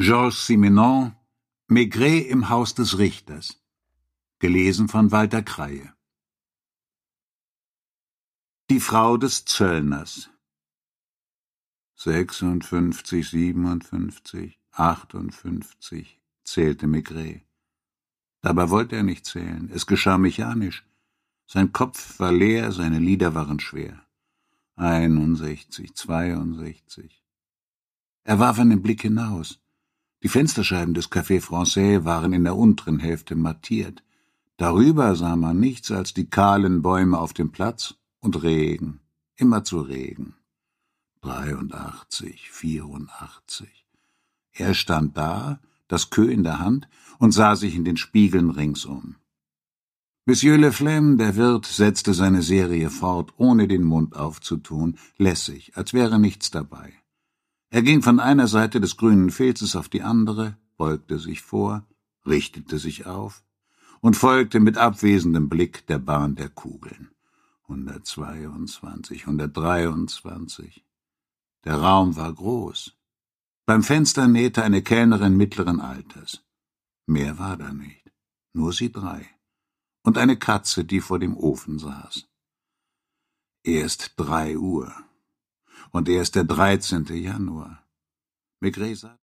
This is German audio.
Georges Simenon, Maigret im Haus des Richters. Gelesen von Walter Kreie. Die Frau des Zöllners. 56, 57, 58, zählte Maigret. Dabei wollte er nicht zählen, es geschah mechanisch. Sein Kopf war leer, seine Lider waren schwer. 61, 62. Er warf einen Blick hinaus. Die Fensterscheiben des Café Français waren in der unteren Hälfte mattiert. Darüber sah man nichts als die kahlen Bäume auf dem Platz und Regen, immerzu Regen. 83, 84. Er stand da, das Queue in der Hand, und sah sich in den Spiegeln ringsum. Monsieur Le Flem, der Wirt, setzte seine Serie fort, ohne den Mund aufzutun, lässig, als wäre nichts dabei. Er ging von einer Seite des grünen Filzes auf die andere, beugte sich vor, richtete sich auf und folgte mit abwesendem Blick der Bahn der Kugeln. 122, 123. Der Raum war groß. Beim Fenster nähte eine Kellnerin mittleren Alters. Mehr war da nicht, nur sie drei. Und eine Katze, die vor dem Ofen saß. Erst 3 Uhr. Und erst der 13. Januar. Maigret